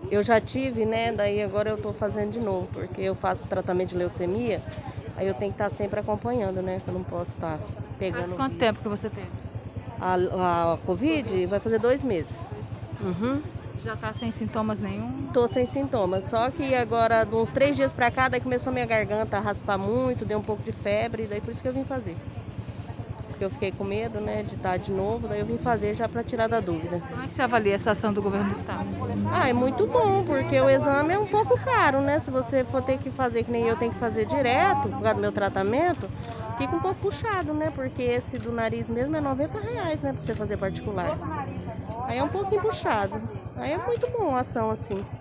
Eu já tive, né? Daí agora eu tô fazendo de novo, porque eu faço tratamento de leucemia, aí eu tenho que estar sempre acompanhando, né? Que eu não posso estar Faz pegando quanto vírus. tempo que você teve? A Covid vai fazer 2 meses. Uhum. Já tá sem sintomas nenhum? Tô sem sintomas, só que agora, de uns 3 dias pra cá, daí começou minha garganta a raspar muito, deu um pouco de febre, daí por isso que eu vim fazer. Porque eu fiquei com medo, né, de estar de novo, daí eu vim fazer já pra tirar da dúvida. Como é que você avalia essa ação do governo do estado? Ah, é muito bom, porque o exame é um pouco caro, né? Se você for ter que fazer, que nem eu tenho que fazer direto, por causa do meu tratamento, fica um pouco puxado, né? Porque esse do nariz mesmo é R$ 90, né, pra você fazer particular. Aí é um pouquinho puxado. Aí é muito bom a ação assim.